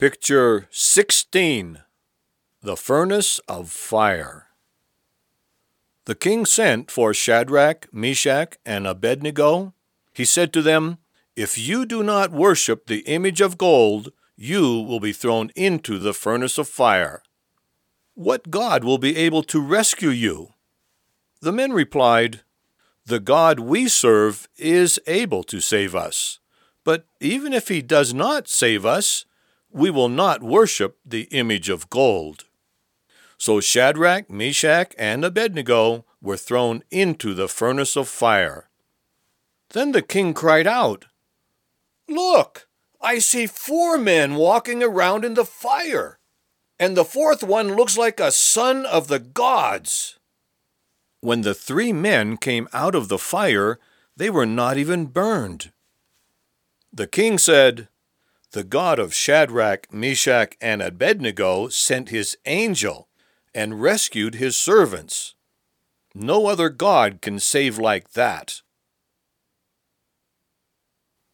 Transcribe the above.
Picture 16. The Furnace of Fire. The king sent for Shadrach, Meshach, and Abednego. He said to them, "If you do not worship the image of gold, you will be thrown into the furnace of fire. What God will be able to rescue you?" The men replied, "The God we serve is able to save us. But even if he does not save us, we will not worship the image of gold." So Shadrach, Meshach, and Abednego were thrown into the furnace of fire. Then the king cried out, "Look, I see 4 men walking around in the fire, and the 4th one looks like a son of the gods." When the 3 men came out of the fire, they were not even burned. The king said, "The God of Shadrach, Meshach, and Abednego sent his angel and rescued his servants. No other God can save like that."